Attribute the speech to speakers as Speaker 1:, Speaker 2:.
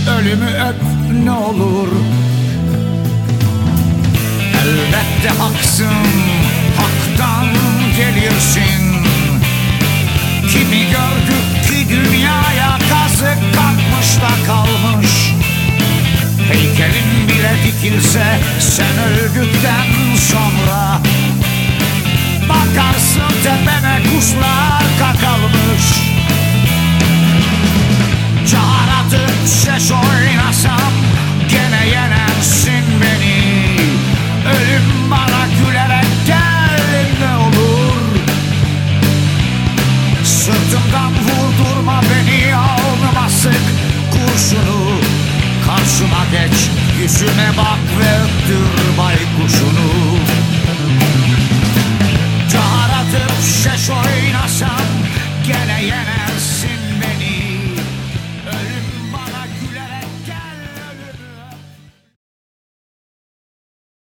Speaker 1: ölümü öp ne olur. Elbette haksın, haktan gelirsin. Kimi gördük ki dünyaya kazık kalkmış da kalmış. Heykelin bile dikilse sen öldükten sonra bakarsın tepene kuşlar kakalmış. Çağıradı ses oynasam gene yenersin beni. Ölüm bana gülerek gel ne olur. Sırtımdan vurdurma beni, alnıma sık kurşunu. Karşıma geç, yüzüme bak ve öptür